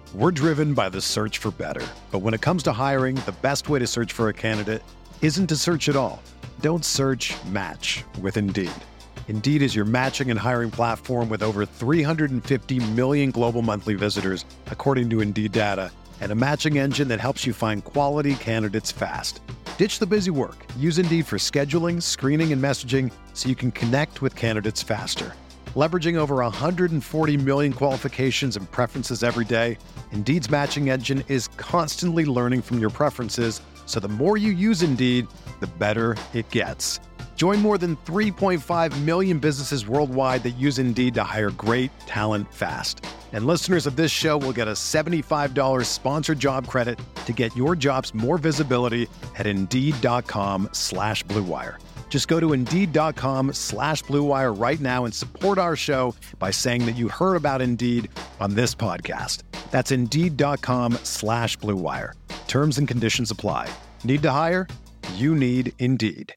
We're driven by the search for better. But when it comes to hiring, the best way to search for a candidate isn't to search at all. Don't search, match with Indeed. Indeed is your matching and hiring platform with over 350 million global monthly visitors, according to Indeed data, and a matching engine that helps you find quality candidates fast. Ditch the busy work. Use Indeed for scheduling, screening, and messaging so you can connect with candidates faster. Leveraging over 140 million qualifications and preferences every day, Indeed's matching engine is constantly learning from your preferences, so the more you use Indeed, the better it gets. Join more than 3.5 million businesses worldwide that use Indeed to hire great talent fast. And listeners of this show will get a $75 sponsored job credit to get your jobs more visibility at Indeed.com/Blue Wire. Just go to Indeed.com/Blue Wire right now and support our show by saying that you heard about Indeed on this podcast. That's Indeed.com/Blue Wire. Terms and conditions apply. Need to hire? You need Indeed.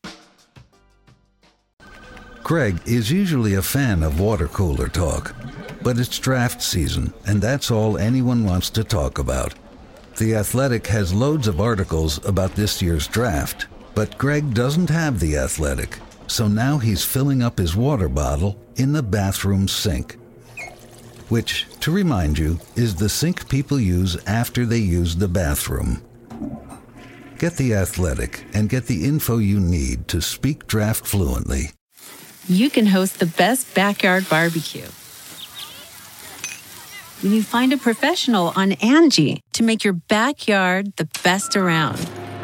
Craig is usually a fan of water cooler talk, but it's draft season, and that's all anyone wants to talk about. The Athletic has loads of articles about this year's draft, but Greg doesn't have The Athletic, so now he's filling up his water bottle in the bathroom sink. Which, to remind you, is the sink people use after they use the bathroom. Get The Athletic and get the info you need to speak draft fluently. You can host the best backyard barbecue when you find a professional on Angie to make your backyard the best around.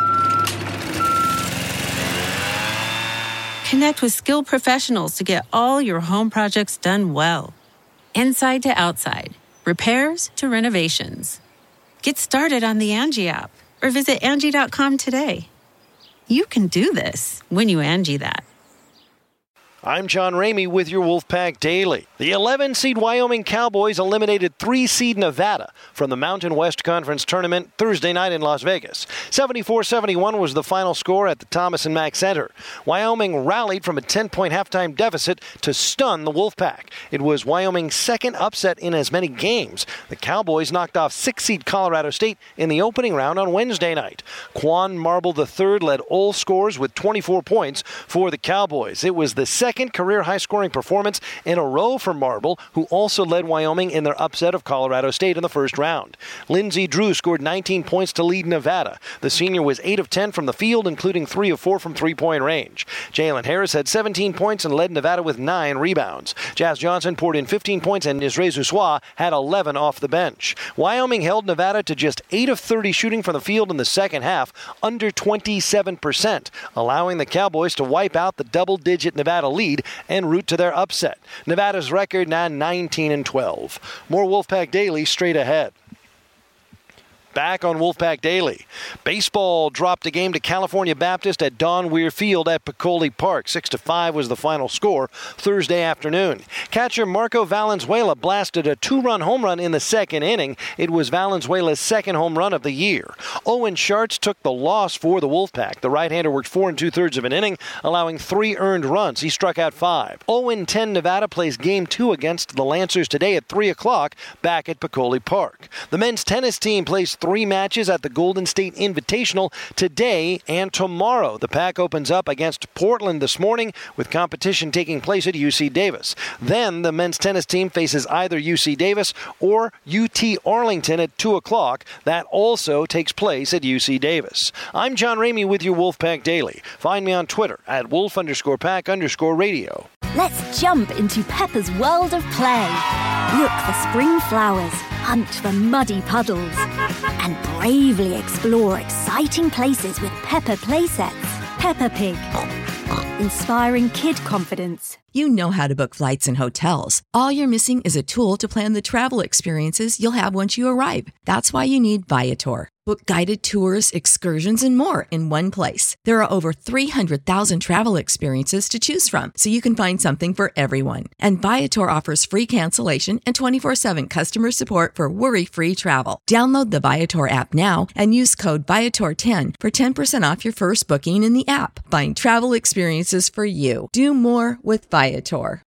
Connect with skilled professionals to get all your home projects done well. Inside to outside, repairs to renovations. Get started on the Angie app or visit Angie.com today. You can do this when you Angie that. I'm John Ramey with your Wolfpack Daily. The 11-seed Wyoming Cowboys eliminated 3-seed Nevada from the Mountain West Conference Tournament Thursday night in Las Vegas. 74-71 was the final score at the Thomas & Mack Center. Wyoming rallied from a 10-point halftime deficit to stun the Wolfpack. It was Wyoming's second upset in as many games. The Cowboys knocked off 6-seed Colorado State in the opening round on Wednesday night. Quan Marble III led all scores with 24 points for the Cowboys. It was the second career high-scoring performance in a row for Marble, who also led Wyoming in their upset of Colorado State in the first round. Lindsey Drew scored 19 points to lead Nevada. The senior was 8 of 10 from the field, including 3 of 4 from three-point range. Jalen Harris had 17 points and led Nevada with 9 rebounds. Jazz Johnson poured in 15 points, and Nisre Zousoua had 11 off the bench. Wyoming held Nevada to just 8 of 30 shooting from the field in the second half, under 27%, allowing the Cowboys to wipe out the double-digit Nevada lead and route to their upset. Nevada's record now 19-12. More Wolfpack Daily straight ahead. Back on Wolfpack Daily. Baseball dropped a game to California Baptist at Don Weir Field at Peccole Park. 6-5 was the final score Thursday afternoon. Catcher Marco Valenzuela blasted a 2-run home run in the second inning. It was Valenzuela's second home run of the year. Owen Schartz took the loss for the Wolfpack. The right-hander worked 4 2/3 of an inning, allowing 3 earned runs. He struck out 5. 0-10 Nevada plays Game 2 against the Lancers today at 3 o'clock back at Peccole Park. The men's tennis team plays 3 matches at the Golden State Invitational today and tomorrow. The pack opens up against Portland this morning, with competition taking place at UC Davis. Then the men's tennis team faces either UC Davis or UT Arlington at 2 o'clock. That also takes place at UC Davis. I'm John Ramey with your Wolfpack Daily. Find me on Twitter at Wolf_Pack_radio. Let's jump into Peppa's world of play. Look for spring flowers, hunt for muddy puddles, and bravely explore exciting places with Peppa playsets. Peppa Pig. Inspiring kid confidence. You know how to book flights and hotels. All you're missing is a tool to plan the travel experiences you'll have once you arrive. That's why you need Viator. Book guided tours, excursions, and more in one place. There are over 300,000 travel experiences to choose from, so you can find something for everyone. And Viator offers free cancellation and 24/7 customer support for worry-free travel. Download the Viator app now and use code Viator10 for 10% off your first booking in the app. Find travel experiences for you. Do more with Viator.